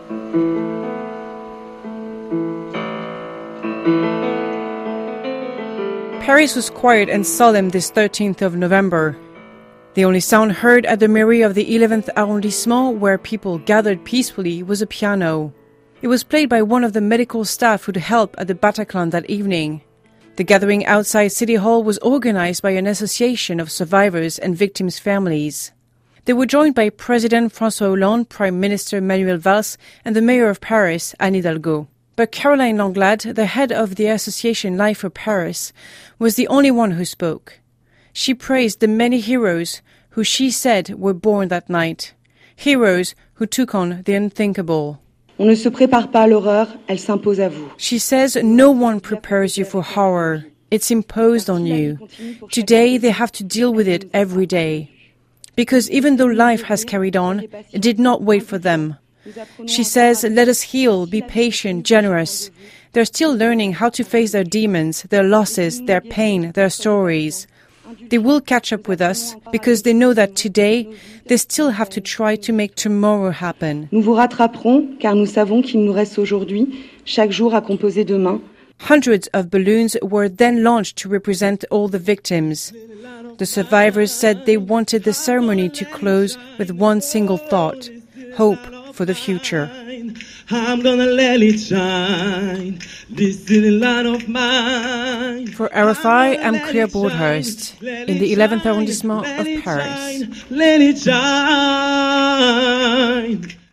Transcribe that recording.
Paris was quiet and solemn this 13th of November. The only sound heard at the mairie of the 11th arrondissement, where people gathered peacefully, was a piano. It was played by one of the medical staff who'd help at the Bataclan that evening. The gathering outside City Hall was organized by an association of survivors and victims' families. They were joined by President François Hollande, Prime Minister Manuel Valls, and the Mayor of Paris, Anne Hidalgo. But Caroline Langlade, the head of the association Life for Paris, was the only one who spoke. She praised the many heroes who she said were born that night. Heroes who took on the unthinkable. On ne se prépare pas à l'horreur, elle s'impose à vous. She says no one prepares you for horror. It's imposed on you. Today they have to deal with it every day. Because even though life has carried on, it did not wait for them. She says, let us heal, be patient, generous. They're still learning how to face their demons, their losses, their pain, their stories. They will catch up with us because they know that today they still have to try to make tomorrow happen. Nous vous rattraperons car nous savons qu'il nous reste aujourd'hui chaque jour à composer demain. Hundreds of balloons were then launched to represent all the victims. The survivors said they wanted the ceremony to close with one single thought: hope for the future. I'm gonna let it shine, this little light of mine. For RFI, I'm Claire Broadhurst, in the 11th arrondissement of Paris. Let it shine.